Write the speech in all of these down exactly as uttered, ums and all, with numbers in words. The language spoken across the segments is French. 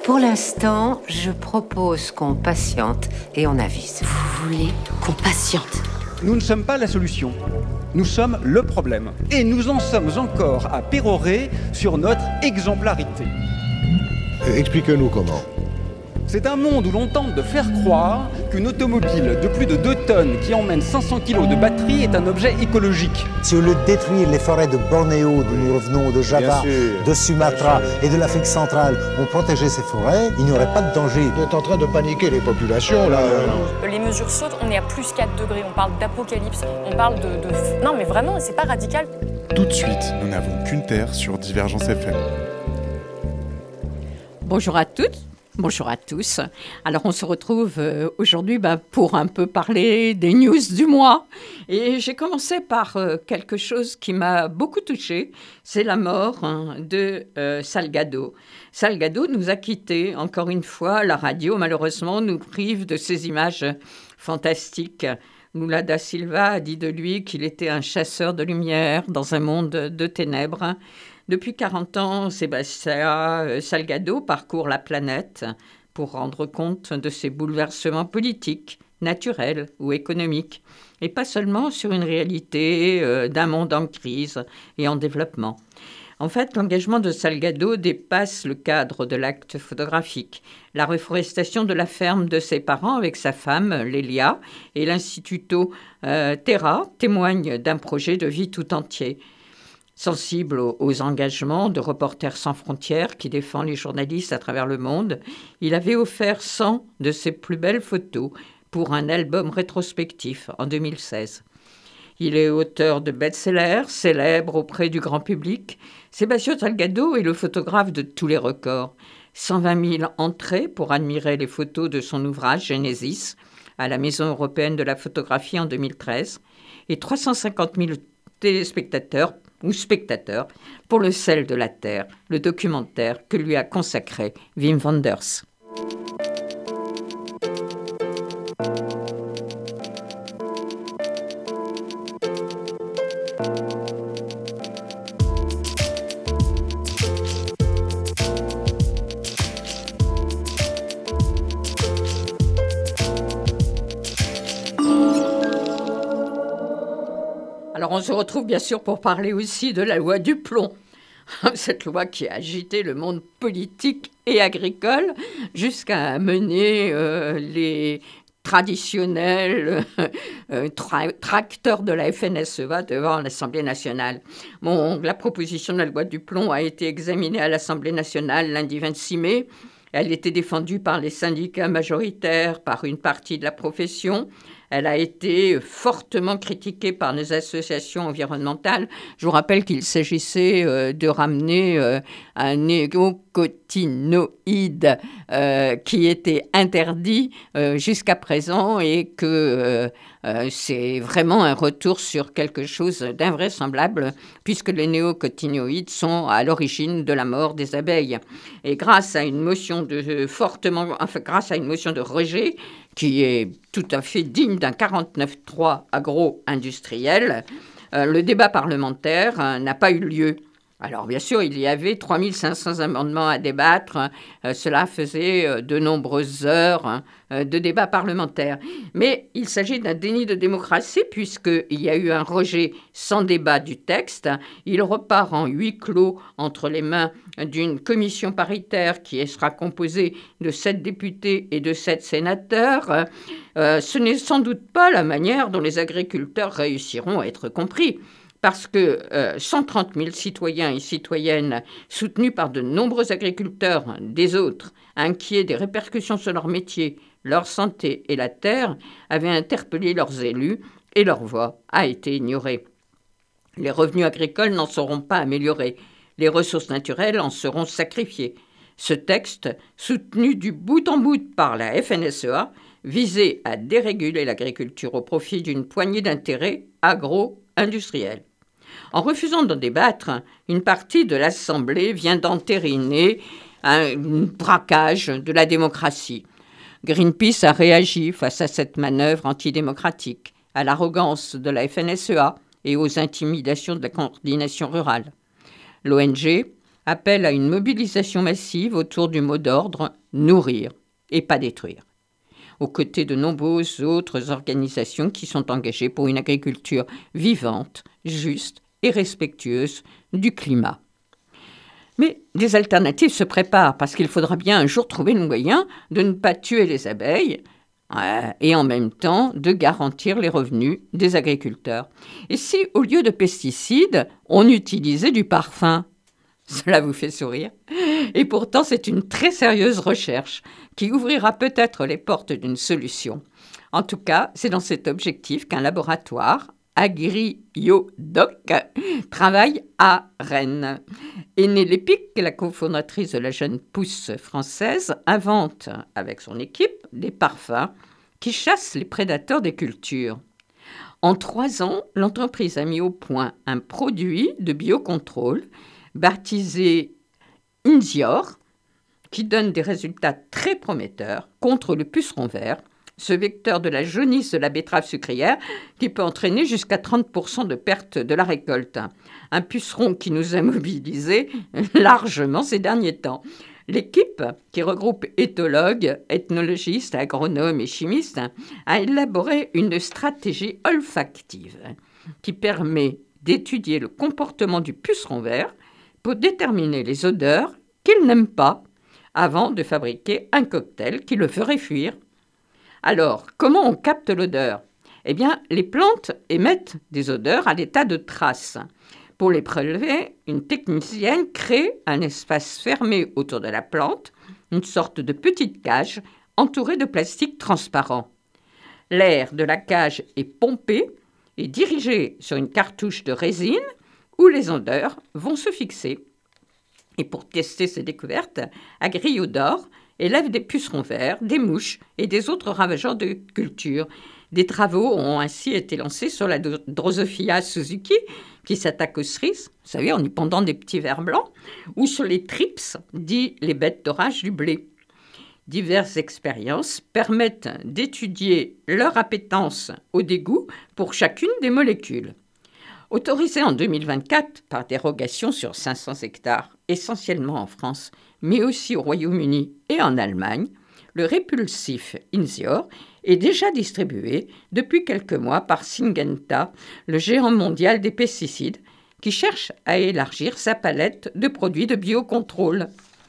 Pour l'instant, je propose qu'on patiente et on avise. Vous voulez qu'on patiente ? Nous ne sommes pas la solution. Nous sommes le problème. Et nous en sommes encore à pérorer sur notre exemplarité. Expliquez-nous comment. C'est un monde où l'on tente de faire croire qu'une automobile de plus de deux tonnes qui emmène cinq cents kilos de batterie est un objet écologique. Si au lieu de détruire les forêts de Bornéo, d'où nous revenons, de Java, de Sumatra et de l'Afrique centrale, on protégeait ces forêts, il n'y aurait pas de danger. Vous êtes en train de paniquer les populations, là. Les mesures sautent, on est à plus quatre degrés, on parle d'apocalypse, on parle de, de... Non mais vraiment, c'est pas radical. Tout de suite, nous n'avons qu'une terre sur Divergence F M. Bonjour à toutes. Bonjour à tous. Alors on se retrouve euh, aujourd'hui bah, pour un peu parler des news du mois. Et j'ai commencé par euh, quelque chose qui m'a beaucoup touchée, c'est la mort hein, de euh, Salgado. Salgado nous a quittés, encore une fois, la radio malheureusement nous prive de ces images fantastiques. Lula da Silva a dit de lui qu'il était un chasseur de lumière dans un monde de ténèbres. Depuis quarante ans, Sébastien Salgado parcourt la planète pour rendre compte de ses bouleversements politiques, naturels ou économiques, et pas seulement sur une réalité euh, d'un monde en crise et en développement. En fait, l'engagement de Salgado dépasse le cadre de l'acte photographique. La reforestation de la ferme de ses parents avec sa femme, Lélia, et l'Instituto euh, Terra témoignent d'un projet de vie tout entier. Sensible aux, aux engagements de Reporters sans frontières qui défend les journalistes à travers le monde, il avait offert cent de ses plus belles photos pour un album rétrospectif en deux mille seize. Il est auteur de best-sellers célèbres auprès du grand public. Sébastien Salgado est le photographe de tous les records. cent vingt mille entrées pour admirer les photos de son ouvrage Genesis à la Maison européenne de la photographie en deux mille treize et trois cent cinquante mille téléspectateurs ou spectateurs pour Le sel de la terre, le documentaire que lui a consacré Wim Wenders. Alors on se retrouve bien sûr pour parler aussi de la loi du plomb. Cette loi qui a agité le monde politique et agricole jusqu'à mener euh, les traditionnels euh, tra- tracteurs de la F N S E A devant l'Assemblée nationale. Bon, la proposition de la loi du plomb a été examinée à l'Assemblée nationale lundi vingt-six mai. Elle était défendue par les syndicats majoritaires, par une partie de la profession. Elle a été fortement critiquée par les associations environnementales. Je vous rappelle qu'il s'agissait euh, de ramener euh, un néonicotinoïde euh, qui était interdit euh, jusqu'à présent et que euh, euh, c'est vraiment un retour sur quelque chose d'invraisemblable puisque les néonicotinoïdes sont à l'origine de la mort des abeilles. Et grâce à une motion de fortement, enfin, grâce à une motion de rejet qui est tout à fait digne d'un quarante-neuf trois agro-industriel, euh, le débat parlementaire euh, n'a pas eu lieu. Alors, bien sûr, il y avait trois mille cinq cents amendements à débattre. Euh, cela faisait euh, de nombreuses heures hein, euh, de débat parlementaire. Mais il s'agit d'un déni de démocratie puisqu'il y a eu un rejet sans débat du texte. Il repart en huis clos entre les mains d'une commission paritaire qui sera composée de sept députés et de sept sénateurs. Euh, ce n'est sans doute pas la manière dont les agriculteurs réussiront à être compris. Parce que euh, cent trente mille citoyens et citoyennes soutenus par de nombreux agriculteurs des autres, inquiets des répercussions sur leur métier, leur santé et la terre, avaient interpellé leurs élus et leur voix a été ignorée. Les revenus agricoles n'en seront pas améliorés. Les ressources naturelles en seront sacrifiées. Ce texte, soutenu du bout en bout par la F N S E A, visait à déréguler l'agriculture au profit d'une poignée d'intérêts agro-industriels. En refusant d'en débattre, une partie de l'Assemblée vient d'entériner un braquage de la démocratie. Greenpeace a réagi face à cette manœuvre antidémocratique, à l'arrogance de la F N S E A et aux intimidations de la coordination rurale. L'O N G appelle à une mobilisation massive autour du mot d'ordre « nourrir » et pas détruire, aux côtés de nombreuses autres organisations qui sont engagées pour une agriculture vivante, juste et respectueuse du climat. Mais des alternatives se préparent parce qu'il faudra bien un jour trouver le moyen de ne pas tuer les abeilles euh, et en même temps de garantir les revenus des agriculteurs. Et si, au lieu de pesticides, on utilisait du parfum ? Cela vous fait sourire. Et pourtant, c'est une très sérieuse recherche qui ouvrira peut-être les portes d'une solution. En tout cas, c'est dans cet objectif qu'un laboratoire, AgriBioDoc, travaille à Rennes. Aînée Lépic, la cofondatrice de la jeune pousse française, invente avec son équipe des parfums qui chassent les prédateurs des cultures. En trois ans, l'entreprise a mis au point un produit de biocontrôle baptisé Inzior, qui donne des résultats très prometteurs contre le puceron vert, ce vecteur de la jaunisse de la betterave sucrière qui peut entraîner jusqu'à trente pour cent de perte de la récolte. Un puceron qui nous a mobilisés largement ces derniers temps. L'équipe, qui regroupe éthologues, ethnologistes, agronomes et chimistes, a élaboré une stratégie olfactive qui permet d'étudier le comportement du puceron vert pour déterminer les odeurs qu'il n'aime pas avant de fabriquer un cocktail qui le ferait fuir. Alors, comment on capte l'odeur ? Eh bien, les plantes émettent des odeurs à l'état de traces. Pour les prélever, une technicienne crée un espace fermé autour de la plante, une sorte de petite cage entourée de plastique transparent. L'air de la cage est pompé et dirigé sur une cartouche de résine où les odeurs vont se fixer. Et pour tester ces découvertes, AgriBioDoc élève des pucerons verts, des mouches et des autres ravageurs de culture. Des travaux ont ainsi été lancés sur la Drosophila suzuki, qui s'attaque aux cerises, vous savez, en y pendant des petits vers blancs, ou sur les thrips, dits les bêtes d'orage du blé. Diverses expériences permettent d'étudier leur appétence au dégoût pour chacune des molécules. Autorisé en deux mille vingt-quatre par dérogation sur cinq cents hectares, essentiellement en France, mais aussi au Royaume-Uni et en Allemagne, le répulsif Inzior est déjà distribué depuis quelques mois par Syngenta, le géant mondial des pesticides, qui cherche à élargir sa palette de produits de biocontrôle.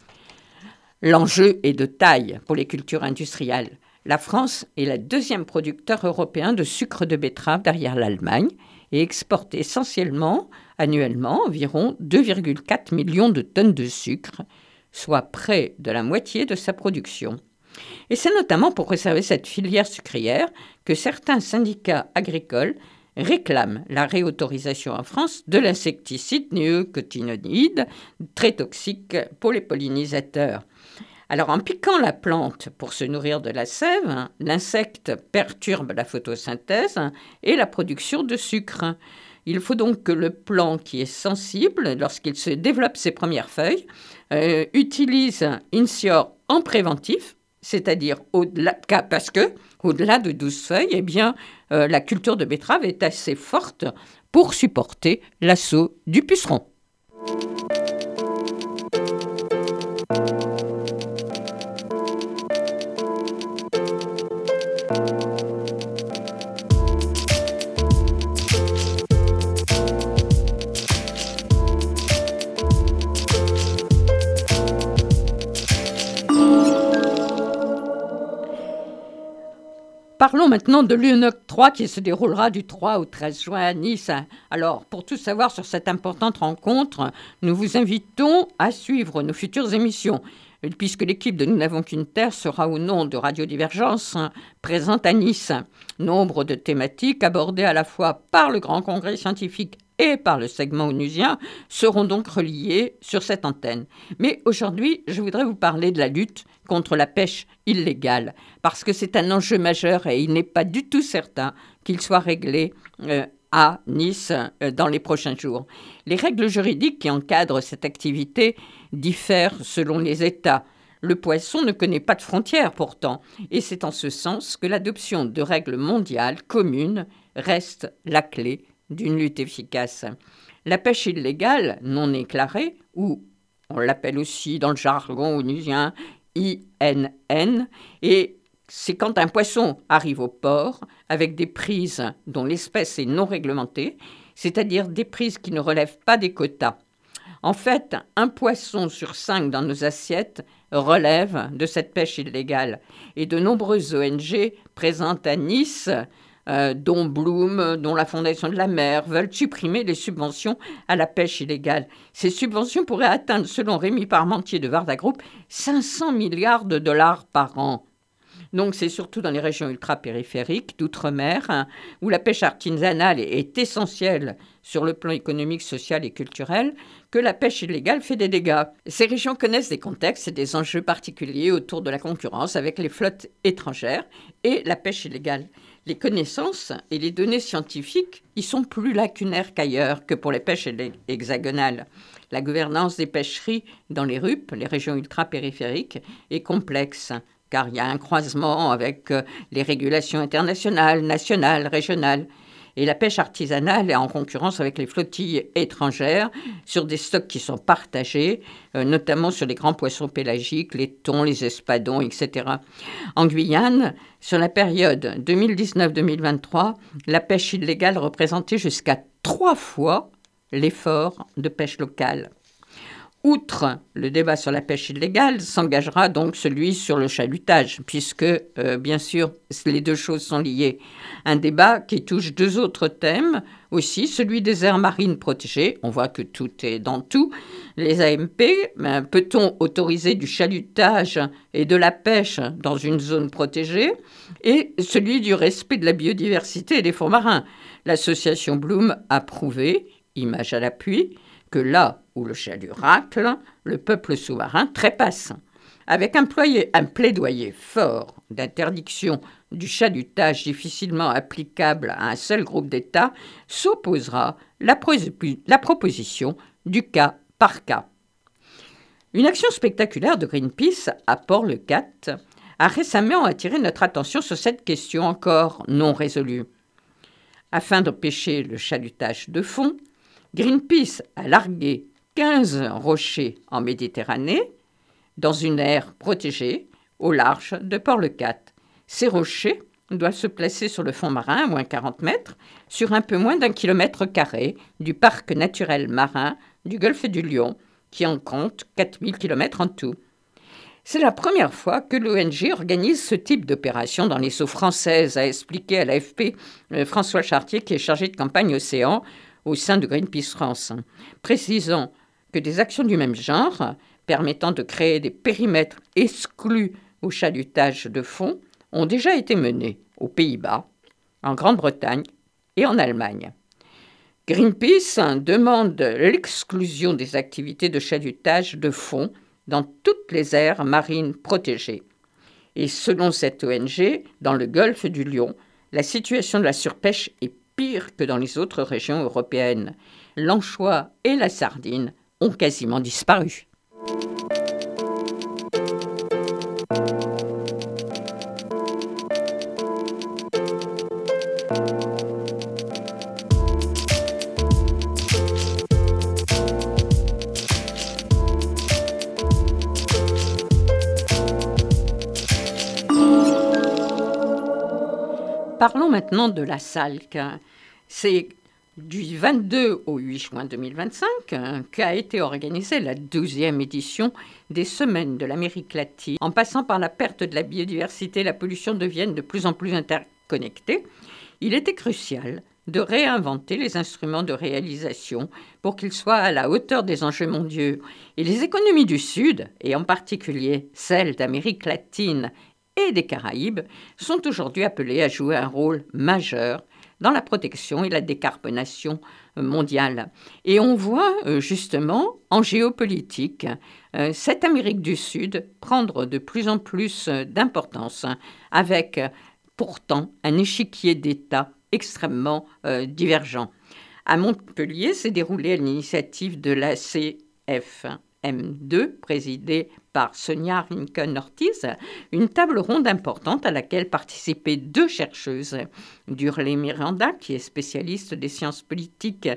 L'enjeu est de taille pour les cultures industrielles. La France est le deuxième producteur européen de sucre de betterave derrière l'Allemagne et exporte essentiellement, annuellement, environ deux virgule quatre millions de tonnes de sucre, soit près de la moitié de sa production. Et c'est notamment pour préserver cette filière sucrière que certains syndicats agricoles réclament la réautorisation en France de l'insecticide néonicotinoïde, très toxique pour les pollinisateurs. Alors, en piquant la plante pour se nourrir de la sève, l'insecte perturbe la photosynthèse et la production de sucre. Il faut donc que le plant qui est sensible, lorsqu'il se développe ses premières feuilles, euh, utilise Inzior en préventif, c'est-à-dire au-delà, parce que au-delà de douze feuilles, eh bien, euh, la culture de betterave est assez forte pour supporter l'assaut du puceron. Parlons maintenant de l'U N O C trois qui se déroulera du trois au treize juin à Nice. Alors, pour tout savoir sur cette importante rencontre, nous vous invitons à suivre nos futures émissions, puisque l'équipe de Nous n'avons qu'une terre sera au nom de Radio Divergence présente à Nice. Nombre de thématiques abordées à la fois par le Grand Congrès scientifique et par le segment onusien seront donc reliées sur cette antenne. Mais aujourd'hui, je voudrais vous parler de la lutte contre la pêche illégale, parce que c'est un enjeu majeur et il n'est pas du tout certain qu'il soit réglé euh, à Nice euh, dans les prochains jours. Les règles juridiques qui encadrent cette activité diffèrent selon les États. Le poisson ne connaît pas de frontières pourtant, et c'est en ce sens que l'adoption de règles mondiales communes reste la clé d'une lutte efficace. La pêche illégale non déclarée ou On l'appelle aussi dans le jargon onusien I N N. Et c'est quand un poisson arrive au port avec des prises dont l'espèce est non réglementée, c'est-à-dire des prises qui ne relèvent pas des quotas. En fait, un poisson sur cinq dans nos assiettes relève de cette pêche illégale. Et de nombreuses O N G présentes à Nice, euh, dont Bloom, dont la Fondation de la Mer, veulent supprimer les subventions à la pêche illégale. Ces subventions pourraient atteindre, selon Rémi Parmentier de Varda Group, cinq cents milliards de dollars par an. Donc c'est surtout dans les régions ultra-périphériques d'outre-mer, hein, où la pêche artisanale est essentielle sur le plan économique, social et culturel, que la pêche illégale fait des dégâts. Ces régions connaissent des contextes et des enjeux particuliers autour de la concurrence avec les flottes étrangères et la pêche illégale. Les connaissances et les données scientifiques y sont plus lacunaires qu'ailleurs que pour les pêches hexagonales. La gouvernance des pêcheries dans les R U P, les régions ultra-périphériques, est complexe, car il y a un croisement avec les régulations internationales, nationales, régionales. Et la pêche artisanale est en concurrence avec les flottilles étrangères sur des stocks qui sont partagés, euh, notamment sur les grands poissons pélagiques, les thons, les espadons, et cetera. En Guyane, sur la période deux mille dix-neuf deux mille vingt-trois, la pêche illégale représentait jusqu'à trois fois l'effort de pêche locale. Outre le débat sur la pêche illégale, s'engagera donc celui sur le chalutage, puisque, euh, bien sûr, les deux choses sont liées. Un débat qui touche deux autres thèmes aussi, celui des aires marines protégées. On voit que tout est dans tout. Les A M P, ben, peut-on autoriser du chalutage et de la pêche dans une zone protégée? Et celui du respect de la biodiversité et des fonds marins. L'association Bloom a prouvé, image à l'appui, que là où le chalut racle, le peuple sous-marin trépasse. Avec un, ployer, un plaidoyer fort d'interdiction du chalutage difficilement applicable à un seul groupe d'États, s'opposera la, pro- la proposition du cas par cas. Une action spectaculaire de Greenpeace à Port-le-Cat a récemment attiré notre attention sur cette question encore non résolue. Afin d'empêcher le chalutage de fond, Greenpeace a largué quinze rochers en Méditerranée, dans une aire protégée au large de Port-le-Cat. Ces rochers doivent se placer sur le fond marin à moins quarante mètres, sur un peu moins d'un kilomètre carré du parc naturel marin du golfe du Lion, qui en compte quatre mille kilomètres en tout. C'est la première fois que l'O N G organise ce type d'opération dans les eaux françaises, a expliqué à l'A F P euh, François Chartier, qui est chargé de campagne Océan au sein de Greenpeace France, précisant que des actions du même genre, permettant de créer des périmètres exclus au chalutage de fond, ont déjà été menées aux Pays-Bas, en Grande-Bretagne et en Allemagne. Greenpeace demande l'exclusion des activités de chalutage de fond dans toutes les aires marines protégées. Et selon cette O N G, dans le golfe du Lion, la situation de la surpêche est pire que dans les autres régions européennes. L'anchois et la sardine ont quasiment disparu. Parlons maintenant de la S A L C. C'est du vingt-deux au huit juin deux mille vingt-cinq qu'a été organisée la douzième édition des Semaines de l'Amérique latine. En passant par la perte de la biodiversité, la pollution deviennent de plus en plus interconnectées. Il était crucial de réinventer les instruments de réalisation pour qu'ils soient à la hauteur des enjeux mondiaux. Et les économies du Sud, et en particulier celles d'Amérique latine et des Caraïbes, sont aujourd'hui appelées à jouer un rôle majeur dans la protection et la décarbonation mondiale. Et on voit justement en géopolitique cette Amérique du Sud prendre de plus en plus d'importance, avec pourtant un échiquier d'États extrêmement euh, divergent. À Montpellier s'est déroulée à l'initiative de la C F M deux, présidée par Sonia Rincon-Ortiz, une table ronde importante à laquelle participaient deux chercheuses, Durley Miranda, qui est spécialiste des sciences politiques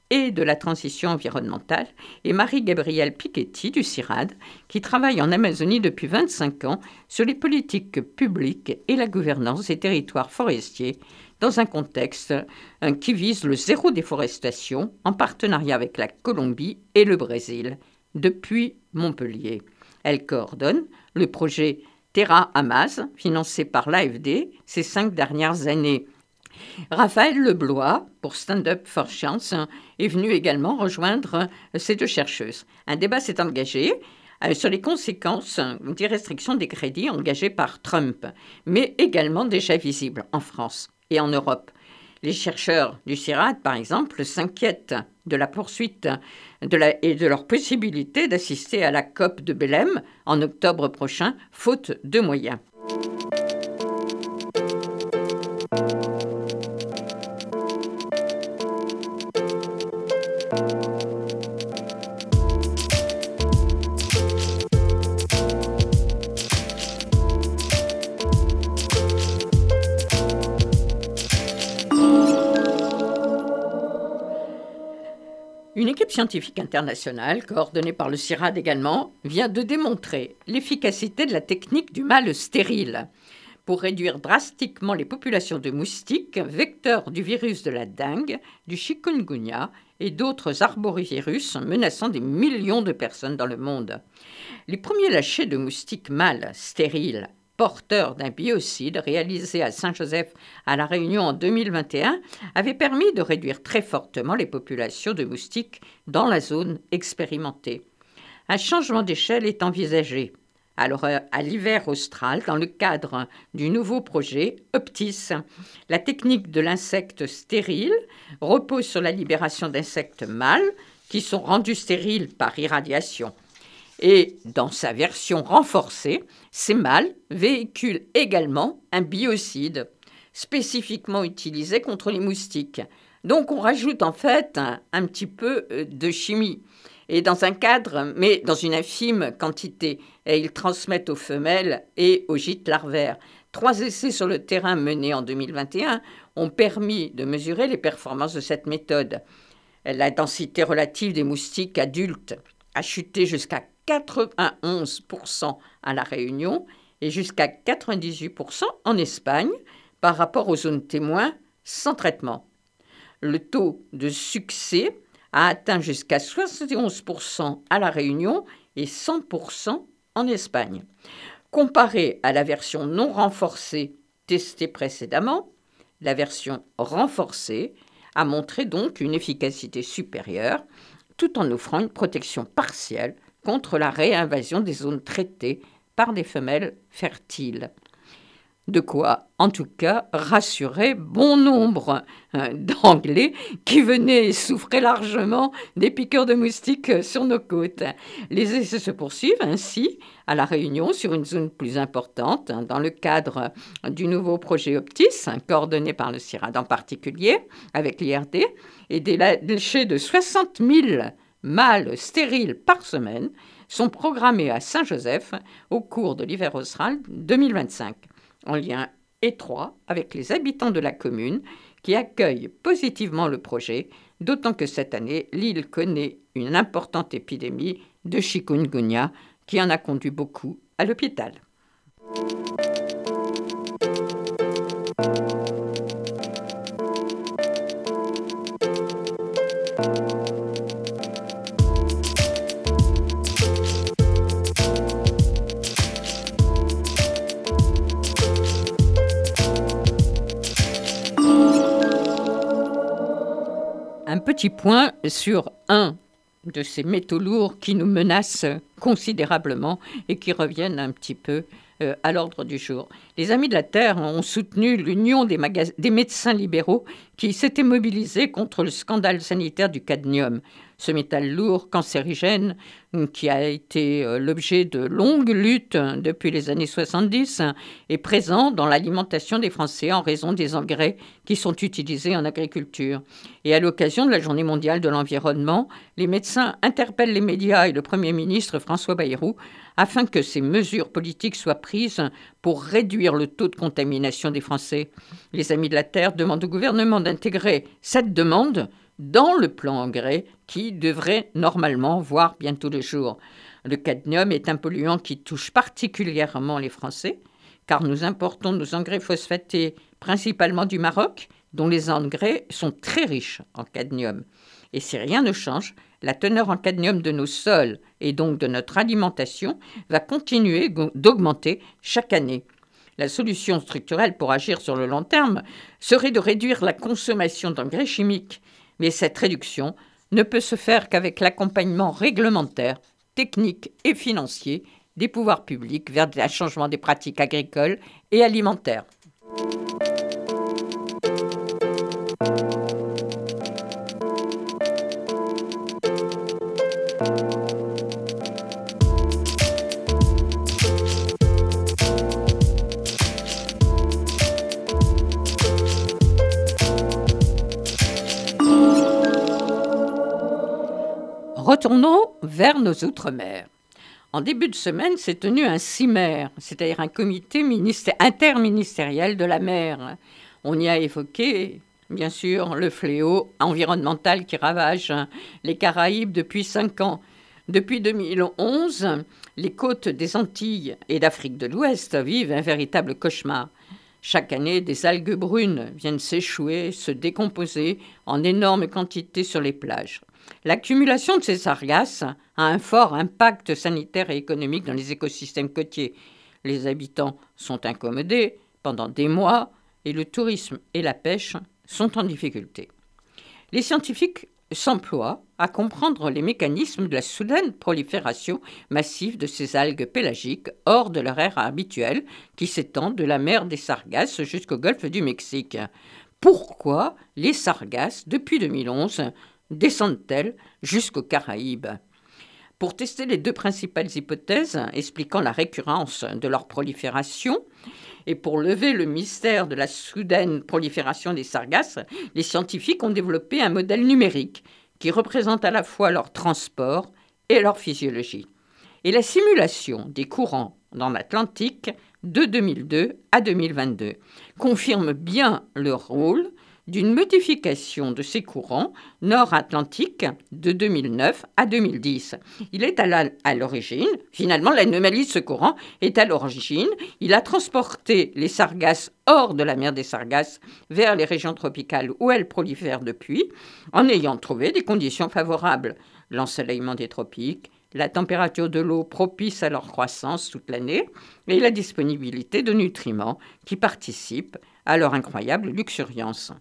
et de la transition environnementale, et Marie-Gabrielle Piketty du CIRAD, qui travaille en Amazonie depuis vingt-cinq ans sur les politiques publiques et la gouvernance des territoires forestiers dans un contexte euh, qui vise le zéro déforestation en partenariat avec la Colombie et le Brésil, depuis Montpellier. Elle coordonne le projet Terra Amaz, financé par l'A F D ces cinq dernières années. Raphaël Leblois, pour Stand Up for Science, est venu également rejoindre ces deux chercheuses. Un débat s'est engagé sur les conséquences des restrictions des crédits engagées par Trump, mais également déjà visibles en France et en Europe. Les chercheurs du CIRAD, par exemple, s'inquiètent de la poursuite de la, et de leur possibilité d'assister à la COP de Belém en octobre prochain, faute de moyens. Une équipe scientifique internationale, coordonnée par le CIRAD également, vient de démontrer l'efficacité de la technique du mâle stérile pour réduire drastiquement les populations de moustiques, vecteurs du virus de la dengue, du chikungunya et d'autres arborivirus menaçant des millions de personnes dans le monde. Les premiers lâchers de moustiques mâles stériles porteurs d'un biocide réalisé à Saint-Joseph à La Réunion en deux mille vingt et un avait permis de réduire très fortement les populations de moustiques dans la zone expérimentée. Un changement d'échelle est envisagé. Alors, à l'hiver austral, dans le cadre du nouveau projet Optis, la technique de l'insecte stérile repose sur la libération d'insectes mâles qui sont rendus stériles par irradiation. Et dans sa version renforcée, ces mâles véhiculent également un biocide spécifiquement utilisé contre les moustiques. Donc on rajoute en fait un, un petit peu de chimie. Et dans un cadre, mais dans une infime quantité. Et ils transmettent aux femelles et aux gîtes larvaires. Trois essais sur le terrain menés en deux mille vingt et un ont permis de mesurer les performances de cette méthode. La densité relative des moustiques adultes a chuté jusqu'à quatre-vingt-onze pour cent à La Réunion et jusqu'à quatre-vingt-dix-huit pour cent en Espagne par rapport aux zones témoins sans traitement. Le taux de succès a atteint jusqu'à soixante et onze pour cent à La Réunion et cent pour cent en Espagne. Comparé à la version non renforcée testée précédemment, la version renforcée a montré donc une efficacité supérieure tout en offrant une protection partielle contre la réinvasion des zones traitées par des femelles fertiles. De quoi, en tout cas, rassurer bon nombre euh, d'Anglais qui venaient et souffraient largement des piqûres de moustiques sur nos côtes. Les essais se poursuivent ainsi à La Réunion sur une zone plus importante, hein, dans le cadre du nouveau projet Optis, hein, coordonné par le CIRAD en particulier, avec l'I R D, et des lâchers de soixante mille mâles stériles par semaine sont programmés à Saint-Joseph au cours de l'hiver austral deux mille vingt-cinq, en lien étroit avec les habitants de la commune qui accueillent positivement le projet, d'autant que cette année, l'île connaît une importante épidémie de chikungunya qui en a conduit beaucoup à l'hôpital. Un petit point sur un de ces métaux lourds qui nous menacent considérablement et qui reviennent un petit peu euh, à l'ordre du jour. Les Amis de la Terre ont soutenu l'Union des, magas- des médecins libéraux qui s'étaient mobilisés contre le scandale sanitaire du cadmium, ce métal lourd cancérigène qui a été euh, l'objet de longues luttes depuis les années soixante-dix est présent dans l'alimentation des Français en raison des engrais qui sont utilisés en agriculture. Et à l'occasion de la Journée mondiale de l'environnement, les médecins interpellent les médias et le Premier ministre François Bayrou afin que ces mesures politiques soient prises pour réduire le taux de contamination des Français. Les Amis de la Terre demandent au gouvernement d'intégrer cette demande dans le plan engrais qui devrait normalement voir bientôt le jour. Le cadmium est un polluant qui touche particulièrement les Français, car nous importons nos engrais phosphatés principalement du Maroc, dont les engrais sont très riches en cadmium. Et si rien ne change, la teneur en cadmium de nos sols et donc de notre alimentation va continuer d'augmenter chaque année. La solution structurelle pour agir sur le long terme serait de réduire la consommation d'engrais chimiques. Mais cette réduction ne peut se faire qu'avec l'accompagnement réglementaire, technique et financier des pouvoirs publics vers un changement des pratiques agricoles et alimentaires. Retournons vers nos outre-mer. En début de semaine, s'est tenu un CIMER, c'est-à-dire un comité interministériel de la mer. On y a évoqué, bien sûr, le fléau environnemental qui ravage les Caraïbes depuis cinq ans. Depuis deux mille onze, les côtes des Antilles et d'Afrique de l'Ouest vivent un véritable cauchemar. Chaque année, des algues brunes viennent s'échouer, se décomposer en énormes quantités sur les plages. L'accumulation de ces sargasses a un fort impact sanitaire et économique dans les écosystèmes côtiers. Les habitants sont incommodés pendant des mois et le tourisme et la pêche sont en difficulté. Les scientifiques s'emploient à comprendre les mécanismes de la soudaine prolifération massive de ces algues pélagiques hors de leur ère habituelle qui s'étend de la mer des Sargasses jusqu'au golfe du Mexique. Pourquoi les sargasses, depuis deux mille onze, descendent-elles jusqu'aux Caraïbes ? Pour tester les deux principales hypothèses expliquant la récurrence de leur prolifération et pour lever le mystère de la soudaine prolifération des sargasses, les scientifiques ont développé un modèle numérique qui représente à la fois leur transport et leur physiologie. Et la simulation des courants dans l'Atlantique de deux mille deux à deux mille vingt-deux confirme bien le rôle d'une modification de ces courants nord-atlantiques de deux mille neuf à deux mille dix. Il est à, la, à l'origine, finalement l'anomalie de ce courant est à l'origine, il a transporté les sargasses hors de la mer des Sargasses vers les régions tropicales où elles prolifèrent depuis, en ayant trouvé des conditions favorables. L'ensoleillement des tropiques, la température de l'eau propice à leur croissance toute l'année et la disponibilité de nutriments qui participent à leur incroyable luxuriance.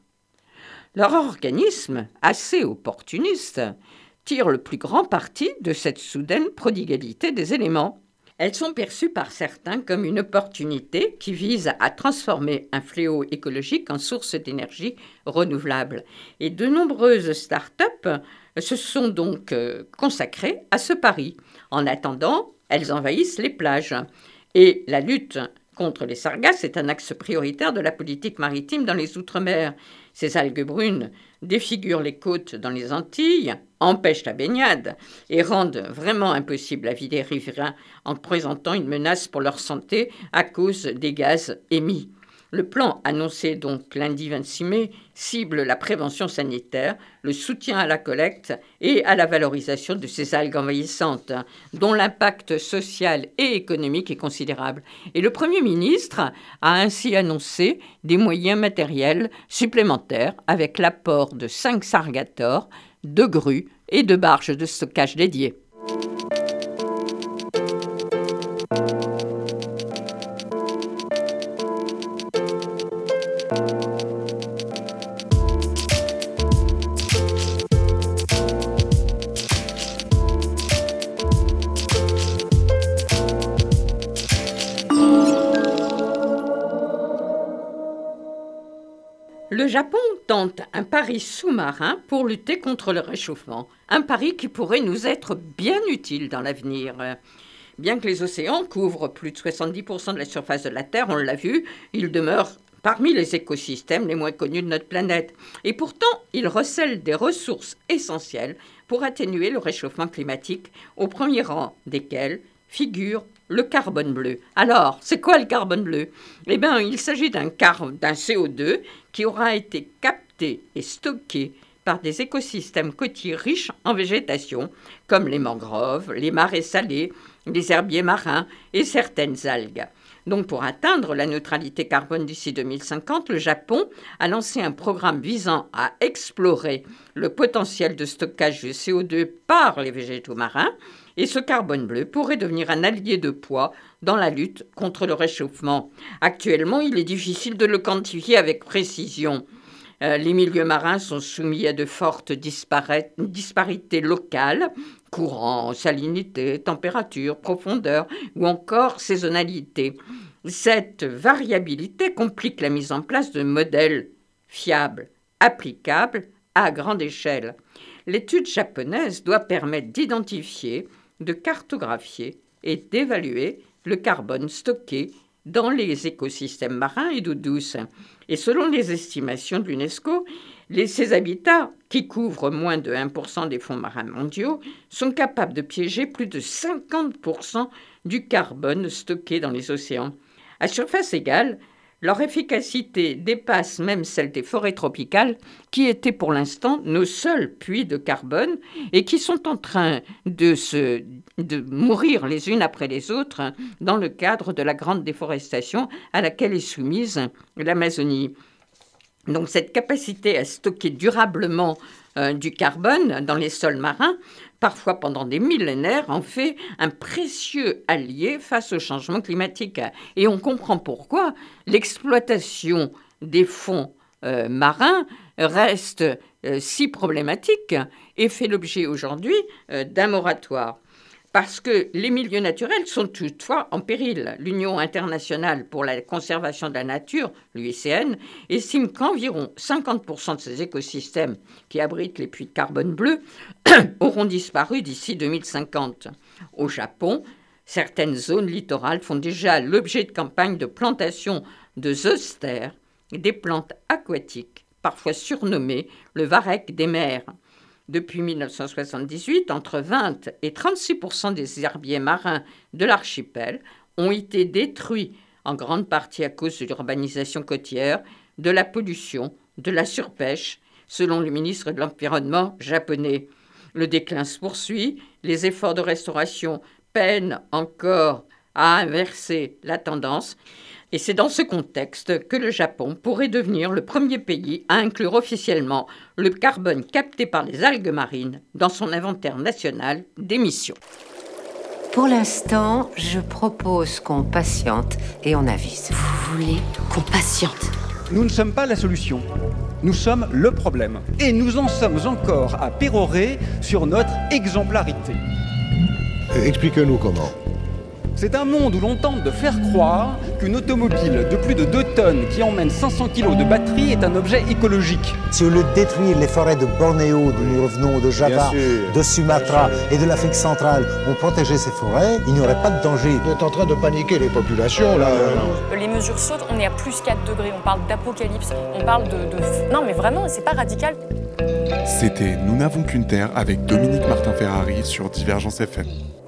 Leur organisme, assez opportuniste, tire le plus grand parti de cette soudaine prodigalité des éléments. Elles sont perçues par certains comme une opportunité qui vise à transformer un fléau écologique en source d'énergie renouvelable. Et de nombreuses start-up se sont donc consacrées à ce pari. En attendant, elles envahissent les plages. Et la lutte contre les sargasses est un axe prioritaire de la politique maritime dans les Outre-mer. Ces algues brunes défigurent les côtes dans les Antilles, empêchent la baignade et rendent vraiment impossible la vie des riverains en présentant une menace pour leur santé à cause des gaz émis. Le plan annoncé donc lundi vingt-six mai cible la prévention sanitaire, le soutien à la collecte et à la valorisation de ces algues envahissantes, dont l'impact social et économique est considérable. Et le Premier ministre a ainsi annoncé des moyens matériels supplémentaires avec l'apport de cinq sargators, de grues et de barges de stockage dédiées. Le Japon tente un pari sous-marin pour lutter contre le réchauffement, un pari qui pourrait nous être bien utile dans l'avenir. Bien que les océans couvrent plus de soixante-dix pour cent de la surface de la Terre, on l'a vu, ils demeurent parmi les écosystèmes les moins connus de notre planète. Et pourtant, ils recèlent des ressources essentielles pour atténuer le réchauffement climatique, au premier rang desquels figure le carbone bleu. Alors, c'est quoi le carbone bleu ? Eh bien, il s'agit d'un, car... d'un C O deux qui aura été capté et stocké par des écosystèmes côtiers riches en végétation, comme les mangroves, les marais salés, les herbiers marins et certaines algues. Donc, pour atteindre la neutralité carbone d'ici deux mille cinquante, le Japon a lancé un programme visant à explorer le potentiel de stockage de C O deux par les végétaux marins. Et ce carbone bleu pourrait devenir un allié de poids dans la lutte contre le réchauffement. Actuellement, il est difficile de le quantifier avec précision. Euh, les milieux marins sont soumis à de fortes dispara- disparités locales, courant, salinité, température, profondeur ou encore saisonnalité. Cette variabilité complique la mise en place de modèles fiables, applicables à grande échelle. L'étude japonaise doit permettre d'identifier, de cartographier et d'évaluer le carbone stocké dans les écosystèmes marins et d'eau douce. Et selon les estimations de l'UNESCO, les, ces habitats, qui couvrent moins de un pour cent des fonds marins mondiaux, sont capables de piéger plus de cinquante pour cent du carbone stocké dans les océans. À surface égale, leur efficacité dépasse même celle des forêts tropicales, qui étaient pour l'instant nos seuls puits de carbone et qui sont en train de, se, de mourir les unes après les autres dans le cadre de la grande déforestation à laquelle est soumise l'Amazonie. Donc cette capacité à stocker durablement euh, du carbone dans les sols marins, parfois pendant des millénaires, en fait un précieux allié face au changement climatique. Et on comprend pourquoi l'exploitation des fonds euh, marins reste euh, si problématique et fait l'objet aujourd'hui euh, d'un moratoire. Parce que les milieux naturels sont toutefois en péril. L'Union internationale pour la conservation de la nature, l'U I C N, estime qu'environ cinquante pour cent de ces écosystèmes qui abritent les puits de carbone bleu auront disparu d'ici deux mille cinquante. Au Japon, certaines zones littorales font déjà l'objet de campagnes de plantation de zoster, des plantes aquatiques, parfois surnommées le varech des mers. Depuis mille neuf cent soixante-dix-huit, entre vingt et trente-six pour cent des herbiers marins de l'archipel ont été détruits, en grande partie à cause de l'urbanisation côtière, de la pollution, de la surpêche, selon le ministre de l'Environnement japonais. Le déclin se poursuit, les efforts de restauration peinent encore à inverser la tendance. Et c'est dans ce contexte que le Japon pourrait devenir le premier pays à inclure officiellement le carbone capté par les algues marines dans son inventaire national d'émissions. Pour l'instant, je propose qu'on patiente et on avise. Vous voulez qu'on patiente? Nous ne sommes pas la solution. Nous sommes le problème. Et nous en sommes encore à pérorer sur notre exemplarité. Euh, Explique-nous comment. C'est un monde où l'on tente de faire croire qu'une automobile de plus de deux tonnes qui emmène cinq cents kilos de batterie est un objet écologique. Si au lieu de détruire les forêts de Bornéo, d'où nous revenons, de Java, de Sumatra et de l'Afrique centrale, on protégeait ces forêts, il n'y aurait pas de danger. Vous êtes en train de paniquer les populations, là. Les mesures sautent, on est à plus quatre degrés, on parle d'apocalypse, on parle de, de... Non mais vraiment, c'est pas radical. C'était Nous n'avons qu'une terre avec Dominique Martin-Ferrari sur Divergence F M.